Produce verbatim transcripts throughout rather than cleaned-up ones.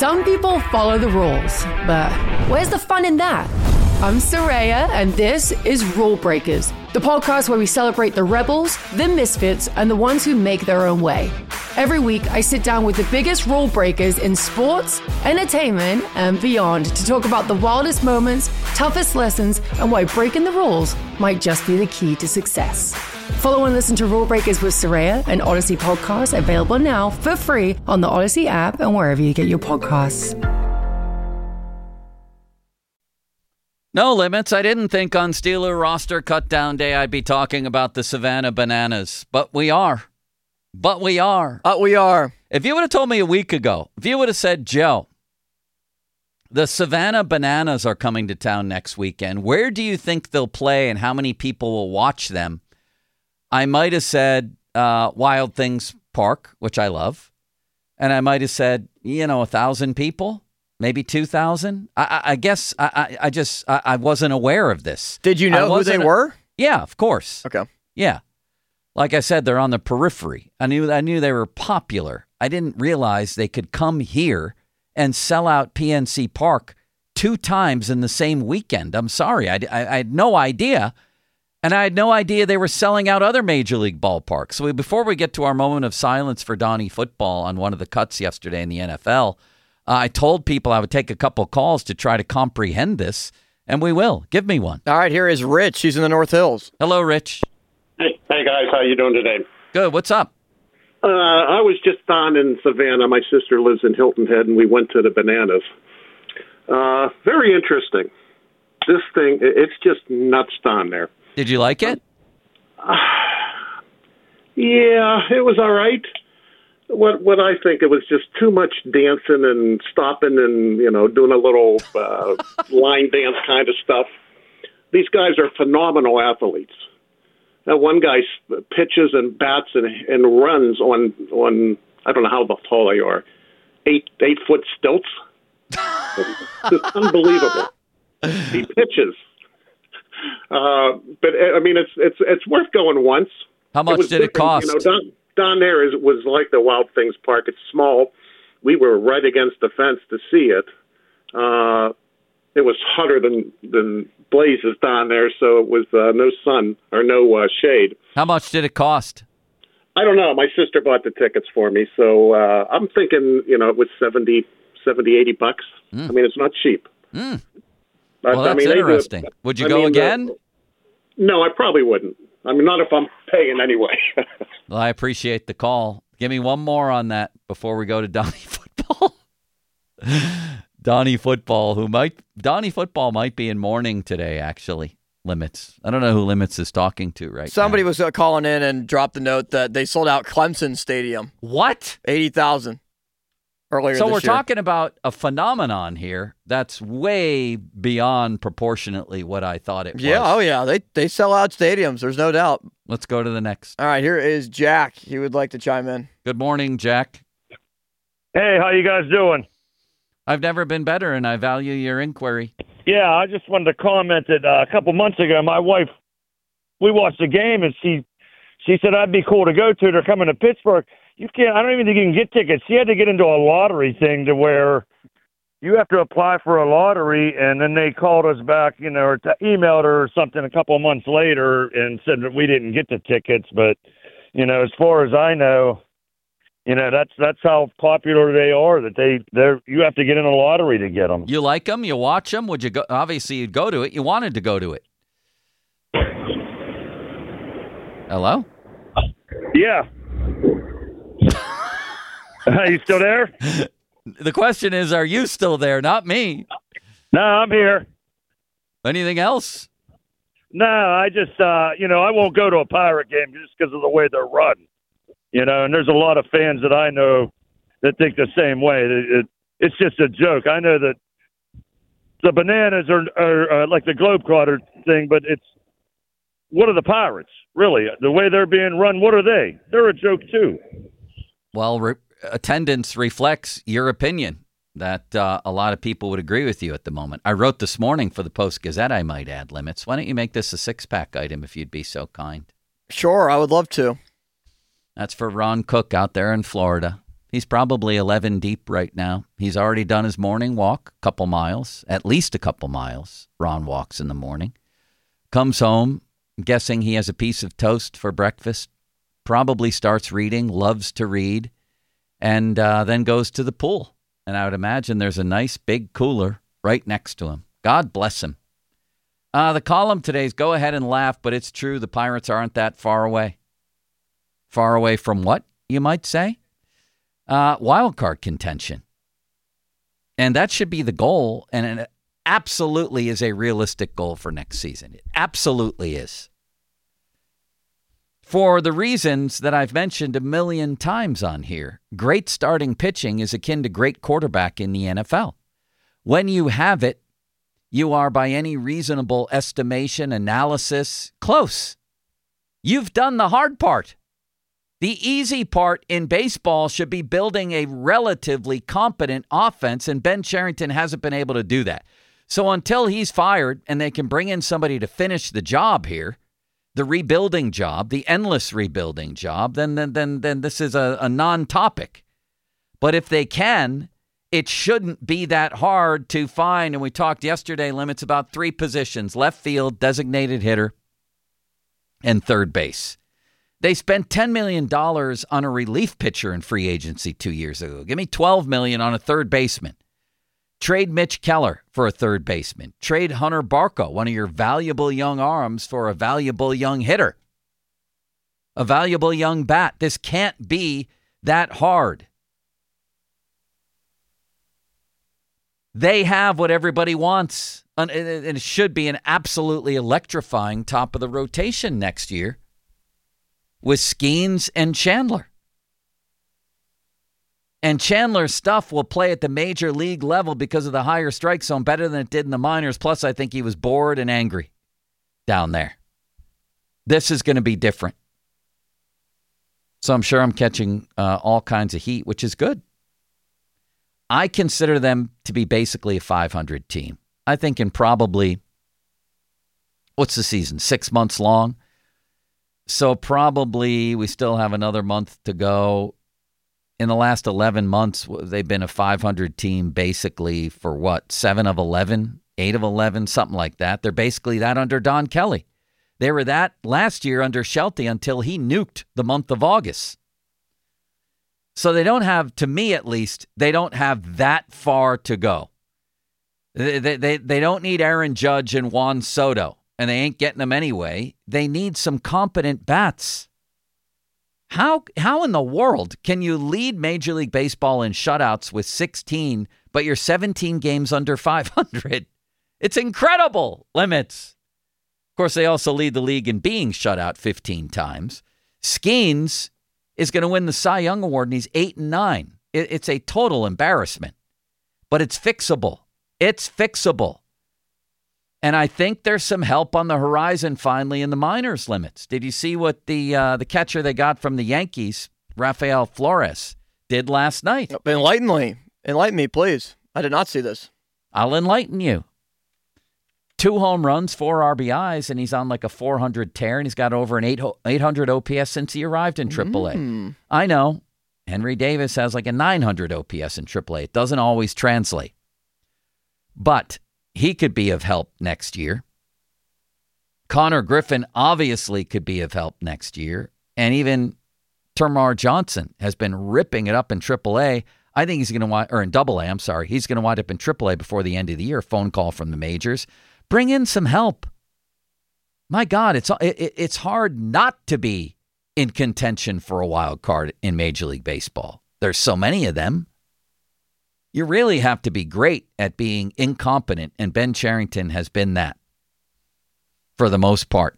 Some people follow the rules, but where's the fun in that? I'm Soraya, and this is Rule Breakers, the podcast where we celebrate the rebels, the misfits, and the ones who make their own way. Every week, I sit down with the biggest rule breakers in sports, entertainment, and beyond to talk about the wildest moments, toughest lessons, and why breaking the rules might just be the key to success. Follow and listen to Rule Breakers with Soraya, an Odyssey podcast available now for free on the Odyssey app and wherever you get your podcasts. No limits. I didn't think on Steeler roster cutdown day I'd be talking about the Savannah Bananas, but we are. But we are. Uh, we are. If you would have told me a week ago, if you would have said, Joe, the Savannah Bananas are coming to town next weekend, where do you think they'll play and how many people will watch them? I might have said uh, Wild Things Park, which I love. And I might have said, you know, a thousand people, maybe two thousand. I, I, I guess I, I, I just I, I wasn't aware of this. Did you know who they were? Yeah, of course. Okay. Yeah. Like I said, they're on the periphery. I knew I knew they were popular. I didn't realize they could come here and sell out P N C Park two times in the same weekend. I'm sorry. I, I, I had no idea. And I had no idea they were selling out other Major League ballparks. So we, before we get to our moment of silence for Donnie Football on one of the cuts yesterday in the N F L, uh, I told people I would take a couple calls to try to comprehend this, and we will. Give me one. All right, here is Rich. He's in the North Hills. Hello, Rich. Hey, hey guys, how you doing today? Good. What's up? Uh, I was just down in Savannah. My sister lives in Hilton Head, and we went to the Bananas. Uh, very interesting. This thing, it's just nuts down there. Did you like it? Uh, yeah, it was all right. What what I think, it was just too much dancing and stopping and, you know, doing a little uh, line dance kind of stuff. These guys are phenomenal athletes. That one guy pitches and bats and, and runs on, on, I don't know how tall they are, eight eight foot stilts. It's unbelievable. He pitches. Uh, but I mean, it's it's it's worth going once. How much it did it cost? You know, down, down there is was like the Wild Things Park. It's small. We were right against the fence to see it. Uh, it was hotter than than blazes down there, so it was uh, no sun or no uh, shade. How much did it cost? I don't know. My sister bought the tickets for me, so uh, I'm thinking, you know, it was seventy, seventy, eighty bucks. Mm. I mean, it's not cheap. Mm. But, well, that's I mean, interesting. Would you I go mean, again? The, no, I probably wouldn't. I mean, not if I'm paying anyway. Well, I appreciate the call. Give me one more on that before we go to Donnie Football. Donnie Football, who might Donnie Football might be in mourning today, actually. Limits. I don't know who Limits is talking to right Somebody now. was uh, calling in and dropped the note that they sold out Clemson Stadium. What? eighty thousand earlier So this we're year. talking about a phenomenon here that's way beyond proportionately what I thought it was. Yeah, oh yeah. They they sell out stadiums, there's no doubt. Let's go to the next. All right, here is Jack. He would like to chime in. Good morning, Jack. Hey, how you guys doing? I've never been better, and I value your inquiry. Yeah, I just wanted to comment that uh, a couple months ago, my wife, we watched the game, and she she said, I'd be cool to go to. They're coming to Pittsburgh. You can't, I don't even think you can get tickets. She had to get into a lottery thing to where you have to apply for a lottery, and then they called us back, you know, or t- emailed her or something a couple of months later and said that we didn't get the tickets. But, you know, as far as I know, you know, that's that's how popular they are, that they they're you have to get in a lottery to get them. You like them? You watch them? Would you go? Obviously, you'd go to it. You wanted to go to it. Hello? Yeah. Are you still there? The question is, are you still there? Not me. No, I'm here. Anything else? No, I just, uh, you know, I won't go to a Pirate game just because of the way they're run. You know, and there's a lot of fans that I know that think the same way. It, it, it's just a joke. I know that the Bananas are, are uh, like the Globetrotter thing, but it's, what are the Pirates, really? The way they're being run, what are they? They're a joke, too. Well, re- attendance reflects your opinion that uh, a lot of people would agree with you at the moment. I wrote this morning for the Post-Gazette, I might add, Limits. Why don't you make this a six-pack item if you'd be so kind? Sure, I would love to. That's for Ron Cook out there in Florida. He's probably eleven deep right now. He's already done his morning walk, a couple miles, at least a couple miles. Ron walks in the morning. Comes home, I'm guessing he has a piece of toast for breakfast. Probably starts reading, loves to read, and uh, then goes to the pool. And I would imagine there's a nice big cooler right next to him. God bless him. Uh, the column today is go ahead and laugh, but it's true. The Pirates aren't that far away. Far away from what, you might say? Uh, wild card contention. And that should be the goal. And it absolutely is a realistic goal for next season. It absolutely is. For the reasons that I've mentioned a million times on here, great starting pitching is akin to great quarterback in the N F L. When you have it, you are, by any reasonable estimation, analysis, close. You've done the hard part. The easy part in baseball should be building a relatively competent offense, and Ben Cherington hasn't been able to do that. So until he's fired and they can bring in somebody to finish the job here, the rebuilding job, the endless rebuilding job, then then then, then this is a, a non-topic. But if they can, it shouldn't be that hard to find, and we talked yesterday, limits about three positions: left field, designated hitter, and third base. They spent ten million dollars on a relief pitcher in free agency two years ago. Give me twelve million dollars on a third baseman. Trade Mitch Keller for a third baseman. Trade Hunter Barco, one of your valuable young arms, for a valuable young hitter. A valuable young bat. This can't be that hard. They have what everybody wants. And it should be an absolutely electrifying top of the rotation next year with Skeens and Chandler. And Chandler's stuff will play at the major league level because of the higher strike zone better than it did in the minors. Plus, I think he was bored and angry down there. This is going to be different. So I'm sure I'm catching uh, all kinds of heat, which is good. I consider them to be basically a five hundred team. I think in probably, what's the season? Six months long. So probably we still have another month to go. In the last eleven months, they've been a five hundred team basically for what? seven of eleven, eight of eleven, something like that. They're basically that under Don Kelly. They were that last year under Shelty until he nuked the month of August. So they don't have, to me at least, they don't have that far to go. They, they, they, they don't need Aaron Judge and Juan Soto, and they ain't getting them anyway. They need some competent bats. How how in the world can you lead Major League Baseball in shutouts with sixteen, but you're seventeen games under five hundred? It's incredible limits. Of course, they also lead the league in being shut out fifteen times. Skeens is going to win the Cy Young Award, and he's eight and nine. It, it's a total embarrassment, but it's fixable. It's fixable. And I think there's some help on the horizon finally in the minors limits. Did you see what the uh, the catcher they got from the Yankees, Rafael Flores, did last night? Enlighten me. Enlighten me, please. I did not see this. I'll enlighten you. Two home runs, four R B Is, and he's on like a four hundred tear, and he's got over an eight hundred O P S since he arrived in triple A. Mm. I know. Henry Davis has like a nine hundred O P S in triple A. It doesn't always translate. But he could be of help next year. Connor Griffin obviously could be of help next year. And even Termarr Johnson has been ripping it up in triple A. I think he's going to wind, or in double A, I'm sorry. He's going to wind up in triple A before the end of the year. Phone call from the majors. Bring in some help. My God, it's it, it's hard not to be in contention for a wild card in Major League Baseball. There's so many of them. You really have to be great at being incompetent, and Ben Cherington has been that for the most part.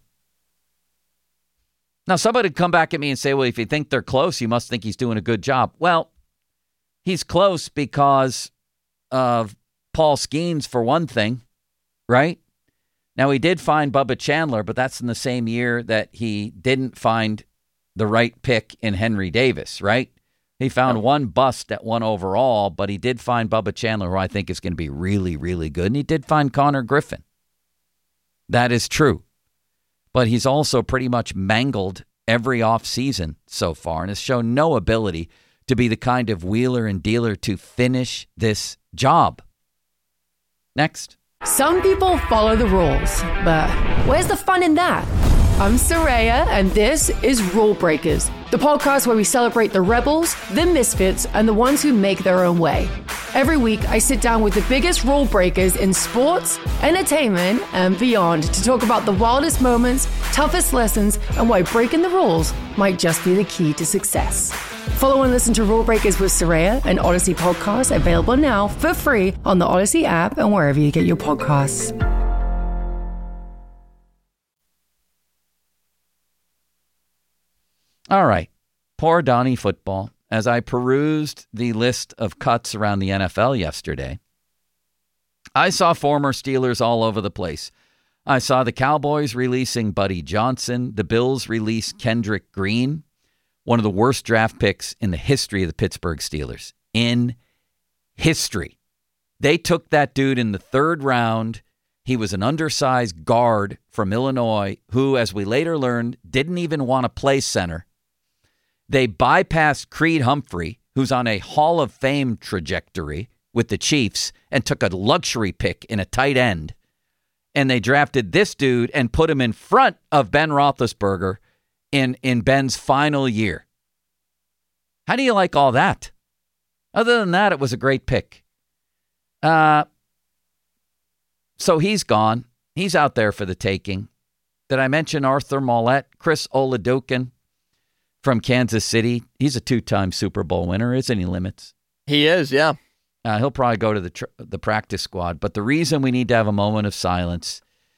Now, somebody would come back at me and say, well, if you think they're close, you must think he's doing a good job. Well, he's close because of Paul Skeens, for one thing, right? Now, he did find Bubba Chandler, but that's in the same year that he didn't find the right pick in Henry Davis, right? He found one bust at one overall, but he did find Bubba Chandler, who I think is going to be really, really good. And he did find Connor Griffin. That is true. But he's also pretty much mangled every offseason so far and has shown no ability to be the kind of wheeler and dealer to finish this job. Next. Some people follow the rules, but where's the fun in that? I'm Soraya, and this is Rule Breakers, the podcast where we celebrate the rebels, the misfits, and the ones who make their own way. Every week, I sit down with the biggest rule breakers in sports, entertainment, and beyond to talk about the wildest moments, toughest lessons, and why breaking the rules might just be the key to success. Follow and listen to Rule Breakers with Soraya, an Odyssey podcast available now for free on the Odyssey app and wherever you get your podcasts. All right. Poor Donnie football. As I perused the list of cuts around the N F L yesterday, I saw former Steelers all over the place. I saw the Cowboys releasing Buddy Johnson. The Bills released Kendrick Green, one of the worst draft picks in the history of the Pittsburgh Steelers. In history. They took that dude in the third round. He was an undersized guard from Illinois who, as we later learned, didn't even want to play center. They bypassed Creed Humphrey, who's on a Hall of Fame trajectory with the Chiefs, and took a luxury pick in a tight end. And they drafted this dude and put him in front of Ben Roethlisberger in, in Ben's final year. How do you like all that? Other than that, it was a great pick. Uh, so he's gone. He's out there for the taking. Did I mention Arthur Mollett, Chris Oladokun from Kansas City? He's a two-time Super Bowl winner, isn't he, Limits? He is, yeah. Uh, he'll probably go to the tr- the practice squad. But the reason we need to have a moment of silence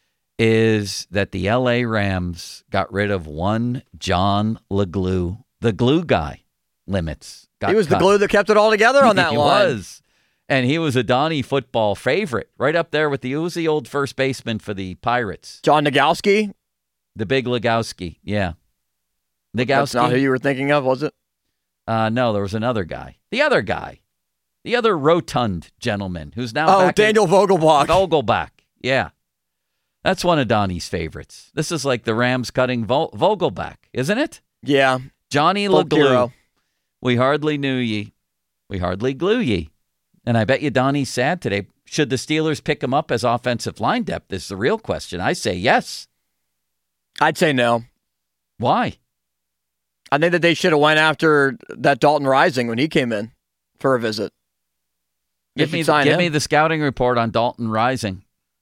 is that the L A Rams got rid of one John LeGlue, the glue guy. Limits. Got he was cut. the glue that kept it all together on that he line. He was. And he was a Donnie football favorite, right up there with the, who was the old first baseman for the Pirates? John Nagowski? The big Legowski, yeah. Nagowski. That's not who you were thinking of, was it? Uh, no, there was another guy. The other guy. The other rotund gentleman who's now Oh, back Daniel in, Vogelbach. Vogelbach, yeah. That's one of Donnie's favorites. This is like the Rams cutting Vo- Vogelbach, isn't it? Yeah. Johnny Folk LeGlue. hero. We hardly knew ye. We hardly glue ye. And I bet you Donnie's sad today. Should the Steelers pick him up as offensive line depth is the real question. I say yes. I'd say no. Why? I think that they should have went after that Dalton Rising when he came in for a visit. Give me, the, give me the scouting report on Dalton Rising.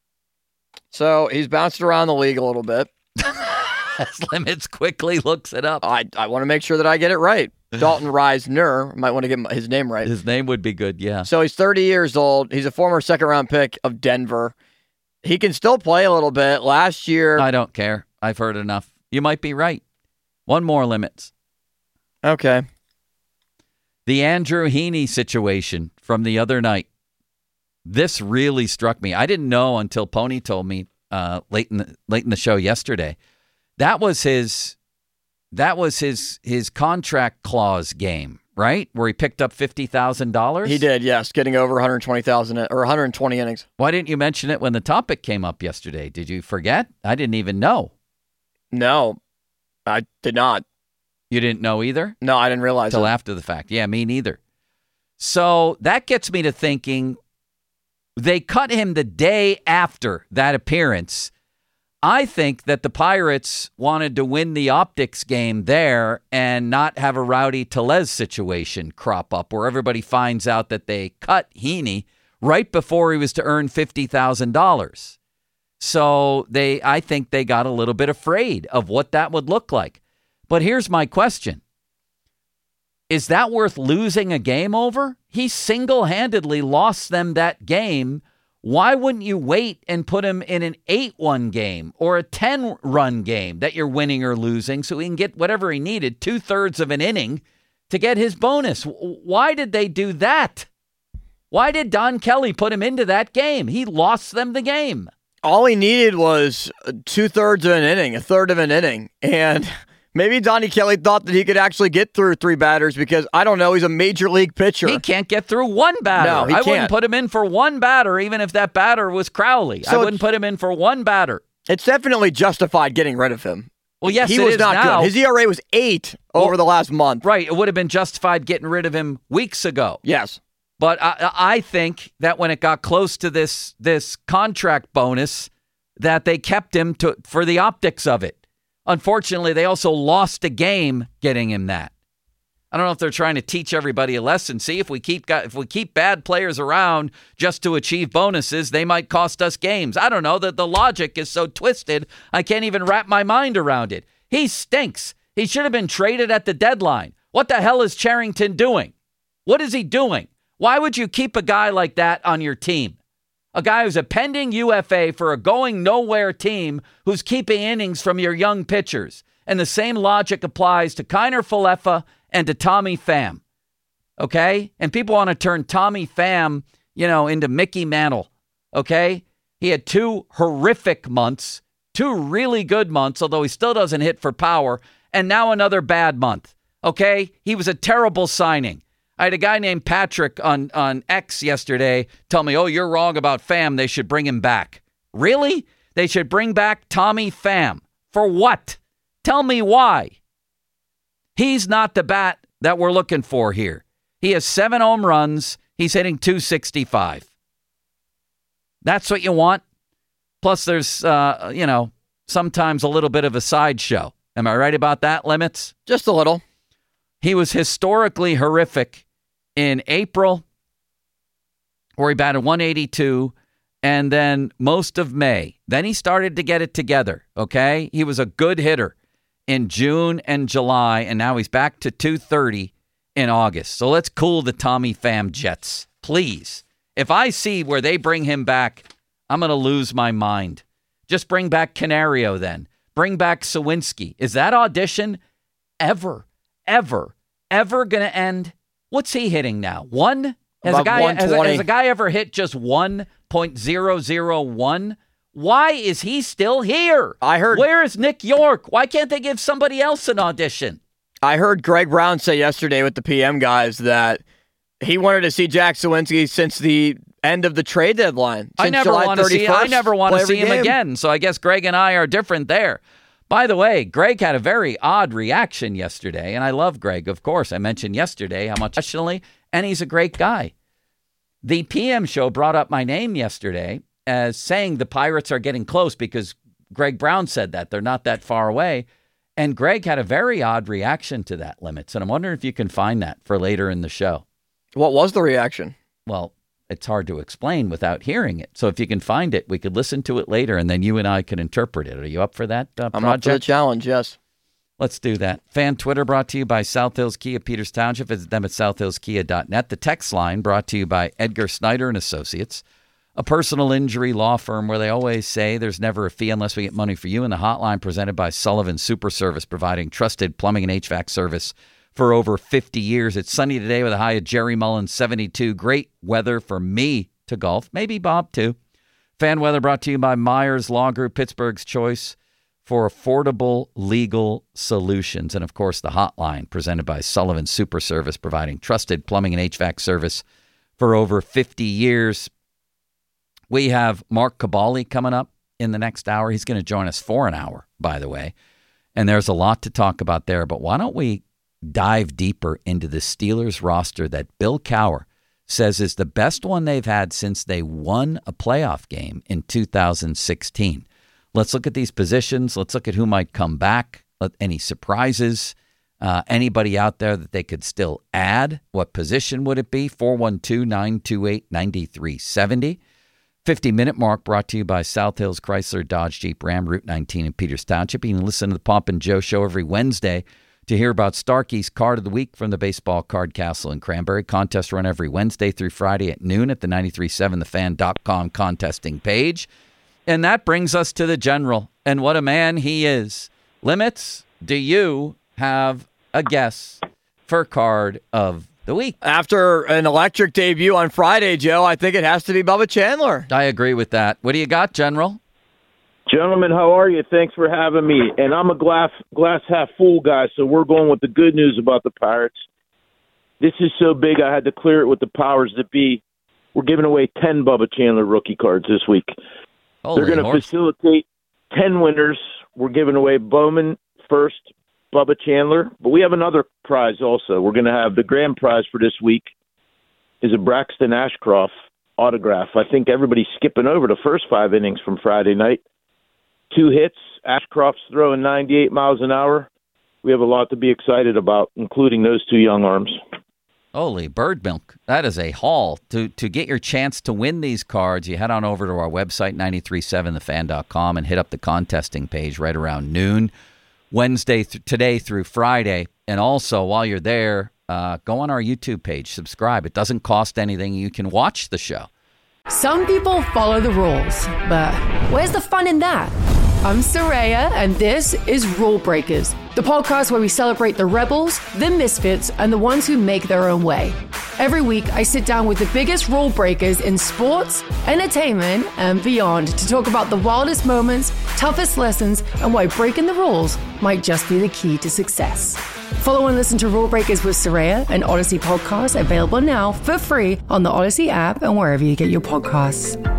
So he's bounced around the league a little bit. As Limits quickly looks it up. I I want to make sure that I get it right. Dalton Risner. Might want to get his name right. His name would be good, yeah. So he's thirty years old. He's a former second-round pick of Denver. He can still play a little bit. Last year... I don't care. I've heard enough. You might be right. One more, Limits. Okay. The Andrew Heaney situation from the other night. This really struck me. I didn't know until Pony told me uh, late in the, late in the show yesterday. That was his that was his his contract clause game, right? Where he picked up fifty thousand dollars? He did, yes, getting over one hundred twenty thousand or one hundred twenty innings. Why didn't you mention it when the topic came up yesterday? Did you forget? I didn't even know. No, I did not. You didn't know either? No, I didn't realize Until it. after the fact. Yeah, me neither. So that gets me to thinking, they cut him the day after that appearance. I think that the Pirates wanted to win the optics game there and not have a Rowdy Tellez situation crop up where everybody finds out that they cut Heaney right before he was to earn fifty thousand dollars. So they, I think they got a little bit afraid of what that would look like. But here's my question. Is that worth losing a game over? He single-handedly lost them that game. Why wouldn't you wait and put him in an eight one game or a ten-run game that you're winning or losing so he can get whatever he needed, two-thirds of an inning, to get his bonus? Why did they do that? Why did Don Kelly put him into that game? He lost them the game. All he needed was two-thirds of an inning, a third of an inning, and... Maybe Donnie Kelly thought that he could actually get through three batters because, I don't know, he's a major league pitcher. He can't get through one batter. No, he I can't. wouldn't put him in for one batter, even if that batter was Crowley. So I wouldn't put him in for one batter. It's definitely justified getting rid of him. Well, yes, he it was is not now. good. His E R A was eight well, over the last month. Right. It would have been justified getting rid of him weeks ago. Yes. But I, I think that when it got close to this this contract bonus, that they kept him to for the optics of it. Unfortunately, they also lost a game getting him that. I don't know if they're trying to teach everybody a lesson. See, if we keep if we keep bad players around just to achieve bonuses, they might cost us games. I don't know. That the logic is so twisted, I can't even wrap my mind around it. He stinks. He should have been traded at the deadline. What the hell is Cherington doing? What is he doing? Why would you keep a guy like that on your team? A guy who's a pending U F A for a going nowhere team who's keeping innings from your young pitchers. And the same logic applies to Kiner Falefa and to Tommy Pham. Okay? And people want to turn Tommy Pham, you know, into Mickey Mantle. Okay? He had two horrific months, two really good months, although he still doesn't hit for power, and now another bad month. Okay? He was a terrible signing. I had a guy named Patrick on, on X yesterday tell me, oh, you're wrong about Pham. They should bring him back. Really? They should bring back Tommy Pham. For what? Tell me why. He's not the bat that we're looking for here. He has seven home runs. He's hitting two sixty-five. That's what you want? Plus, there's, uh, you know, sometimes a little bit of a sideshow. Am I right about that, Limits? Just a little. He was historically horrific in April, where he batted one eighty-two, and then most of May. Then he started to get it together, okay? He was a good hitter in June and July, and now he's back to two thirty in August. So let's cool the Tommy Pham jets, please. If I see where they bring him back, I'm going to lose my mind. Just bring back Canario then. Bring back Sawinski. Is that audition ever Ever, ever going to end? What's he hitting now? One? Has a, guy, has, a, has a guy ever hit just one point zero zero one? Why is he still here? I heard. Where is Nick York? Why can't they give somebody else an audition? I heard Greg Brown say yesterday with the P M guys that he wanted to see Jack Sawinski since the end of the trade deadline. I never want to see. I never want to see him again. So I guess Greg and I are different there. By the way, Greg had a very odd reaction yesterday, and I love Greg, of course. I mentioned yesterday how much professionally, and he's a great guy. The P M show brought up my name yesterday as saying the Pirates are getting close because Greg Brown said that. They're not that far away. And Greg had a very odd reaction to that, Limits, and I'm wondering if you can find that for later in the show. What was the reaction? Well, it's hard to explain without hearing it. So if you can find it, we could listen to it later, and then you and I could interpret it. Are you up for that uh, project? I'm up for the challenge, yes. Let's do that. Fan Twitter brought to you by South Hills Kia, Peters Township. Visit them at south hills kia dot net. The text line brought to you by Edgar Snyder and Associates, a personal injury law firm where they always say there's never a fee unless we get money for you. And the hotline presented by Sullivan Super Service, providing trusted plumbing and H V A C service for over fifty years. It's sunny today with a high of Jerry Mullen, seventy-two. Great weather for me to golf. Maybe Bob, too. Fan weather brought to you by Myers Law Group, Pittsburgh's choice for affordable legal solutions. And, of course, the hotline presented by Sullivan Super Service, providing trusted plumbing and H V A C service for over fifty years. We have Mark Cabali coming up in the next hour. He's going to join us for an hour, by the way. And there's a lot to talk about there. But why don't we dive deeper into the Steelers roster that Bill Cowher says is the best one they've had since they won a playoff game in two thousand sixteen. Let's look at these positions. Let's look at who might come back, any surprises, uh, anybody out there that they could still add. What position would it be? four one two, nine two eight, nine three seven zero. fifty-minute mark brought to you by South Hills Chrysler Dodge Jeep Ram, Route nineteen in Peters Township. You can listen to the Pomp and Joe Show every Wednesday to hear about Starkey's Card of the Week from the Baseball Card Castle in Cranberry. Contest run every Wednesday through Friday at noon at the nine three seven the fan dot com contesting page. And that brings us to the General, and what a man he is. Limits, do you have a guess for Card of the Week? After an electric debut on Friday, Joe, I think it has to be Bubba Chandler. I agree with that. What do you got, General? Gentlemen, how are you? Thanks for having me. And I'm a glass glass half full guy, so we're going with the good news about the Pirates. This is so big I had to clear it with the powers that be. We're giving away ten Bubba Chandler rookie cards this week. Holy They're going to horse. facilitate ten winners. We're giving away Bowman, first, Bubba Chandler. But we have another prize also. We're going to have the grand prize for this week is a Braxton Ashcroft autograph. I think everybody's skipping over the first five innings from Friday night. Two hits. Ashcroft's throwing ninety-eight miles an hour. We have a lot to be excited about, including those two young arms. Holy bird milk. That is a haul. To to get your chance to win these cards, you head on over to our website, nine three seven the fan dot com, and hit up the contesting page right around noon, Wednesday, th- today through Friday. And also, while you're there, uh, go on our YouTube page, subscribe. It doesn't cost anything. You can watch the show. Some people follow the rules, but where's the fun in that? I'm Saraya, and this is Rule Breakers, the podcast where we celebrate the rebels, the misfits, and the ones who make their own way. Every week, I sit down with the biggest rule breakers in sports, entertainment, and beyond to talk about the wildest moments, toughest lessons, and why breaking the rules might just be the key to success. Follow and listen to Rule Breakers with Saraya, an Odyssey podcast available now for free on the Odyssey app and wherever you get your podcasts.